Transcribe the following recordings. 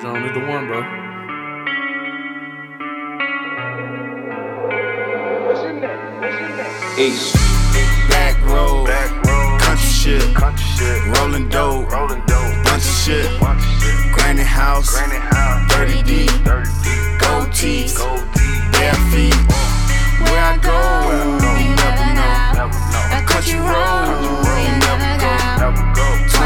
Only the one, bro. East. Back road, country shit, rolling dope, bunch of shit, granny house, 30 deep, gold teeth, bare feet. Where I go, you never know. A country road, you never go.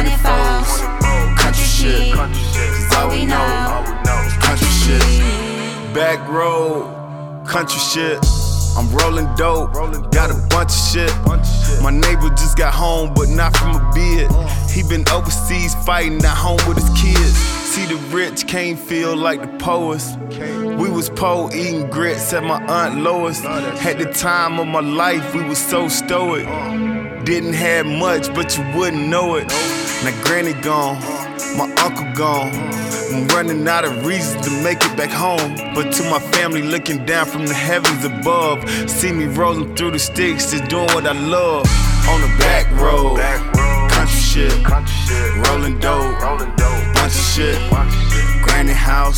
24s, country shit, 'cause all we know is country shit. Back road, country shit. I'm rolling dope, got a bunch of shit. My neighbor just got home, but not from a bid. He been overseas fighting, not home with his kids. See, the rich can't feel like the poets. We was poor eating grits at my Aunt Lois. Had the time of my life, we was so stoic. Didn't have much, but you wouldn't know it. Now granny gone, my uncle gone. I'm running out of reasons to make it back home. But to my family looking down from the heavens above, see me rolling through the sticks, just doing what I love. On the back road, country shit, rolling dope, bunch of shit, granny house,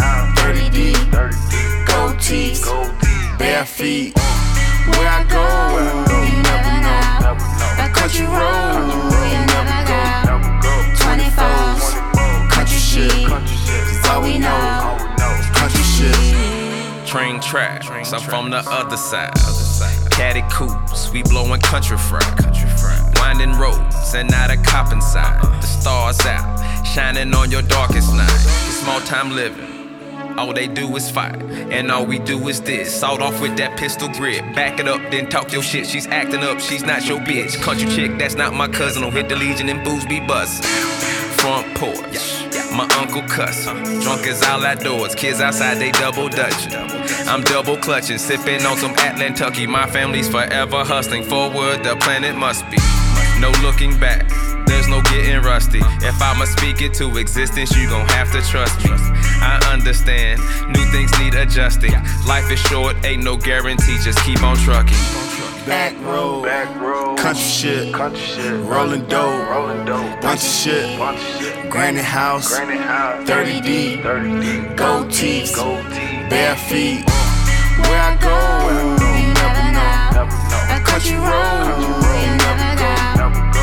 30 deep, gold teeth, bare feet. Where I go, you never know. A country road, you never go. 24s, country shit, 'cause all we know is country shit. Train tracks, I'm from the other side. Caddy coops, we blowing country fry. Winding roads and not a cop inside. The stars out, shining on your darkest night. It's small time living. All they do is fight, and all we do is this. Sawed off with that pistol grip. Back it up, then talk your shit. She's acting up, she's not your bitch. Country chick, that's not my cousin. Don't hit the Legion and booze be bustin'. Front porch, my uncle cussin'. Drunk as all outdoors, kids outside, they double dutchin'. I'm double clutching, sipping on some Atlantucky. My family's forever hustling. Forward, the planet must be. No looking back, there's no getting rusty. If I'ma speak it to existence, you gon' have to trust me. I understand, new things need adjusting. Life is short, ain't no guarantee, just keep on trucking. Back road, country shit, rolling dope, bunch of shit, granny house, 30 deep, gold teeth, bare feet. Where I go, you never know. A country road, you never go.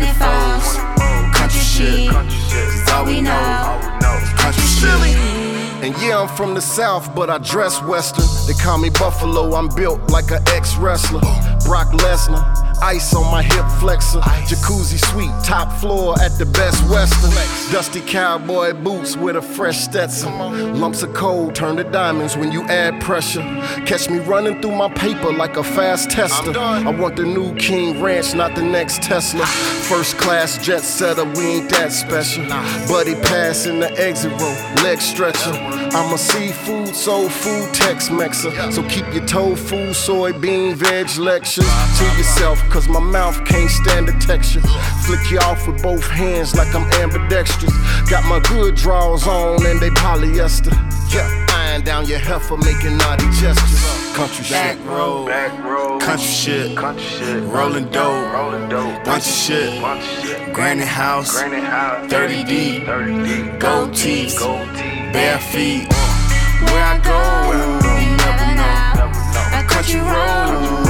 24s, country shit, 'cause all we know is country shit. And yeah, I'm from the South, but I dress Western. They call me Buffalo, I'm built like an ex-wrestler. Brock Lesnar, ice on my hip flexor. Jacuzzi suite, top floor at the Best Western. Dusty cowboy boots with a fresh Stetson. Lumps of coal turn to diamonds when you add pressure. Catch me running through my paper like a fast tester. I want the new King Ranch, not the next Tesla. First class jet setter, we ain't that special. Buddy pass in the exit row, leg stretcher. I'm a seafood, soul food, Tex-Mexer. So keep your tofu, soybean, veg lectures to yourself, cause my mouth can't stand the texture. Flick you off with both hands like I'm ambidextrous. Got my good draws on and they polyester. Yeah, eyeing down your heifer, making naughty gestures. Country Back shit. road, country shit, rolling dope, bunch of shit, granny house, 30 deep, gold teeth, bare feet. Where I go, you never know. A country road.